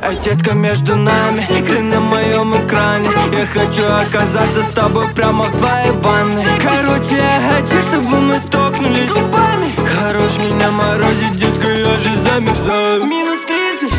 Эй, детка, между нами, ты на моем экране. Я хочу оказаться с тобой прямо в твоей ванной. Короче, я хочу, чтобы мы столкнулись губами. Хорош меня морозить, детка, я же замерзаю. Минус 30.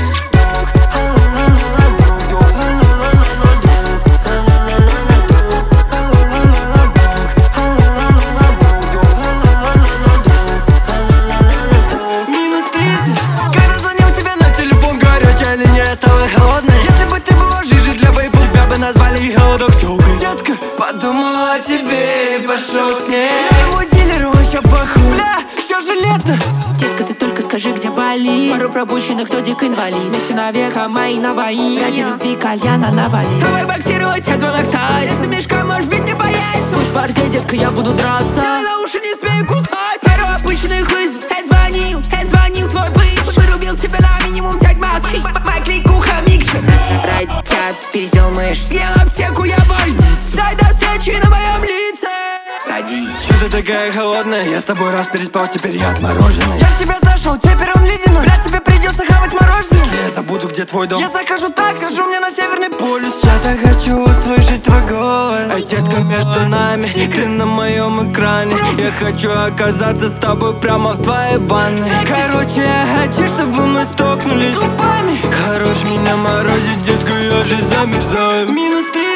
Назвали холодок стёбы. Детка, подумала о тебе и пошел с ней. Я ему дилеру еще похуй. Бля, все же лето. Детка, ты только скажи, где болит. Пару пропущенных, додик инвалид. Вместе навека мои набои. Ради любви кальяна навали. Давай боксировать, я твой лактайз. Если мешка, может быть, не бояться. Пусть борзе, детка, я буду драться. Силой на уши не смею кусать. Пару обычных вызов. Звонил твой бывший. Вырубил тебя на минимум, дядь молчи. Мой кликуха микшер. Радиат, пиздел мышь. Съел аптеку, я больница. Дай до встречи на моем лице. Садись. Чё ты такая холодная? Я с тобой раз переспал, теперь я отмороженный. Я в тебя зашел, теперь он ледяной. Бля, тебе придется хавать мороженое. Если я забуду, где твой дом, я закажу так, скажу мне на Северный полюс. Я так хочу услышать твой голос. Эй, детка, между нами, ты на моем экране. Я хочу оказаться с тобой прямо в твоей ванной. Короче, я хочу, чтобы мы столкнулись губами. Хорош меня морозить, детка, я же замерзаю. Минус 3.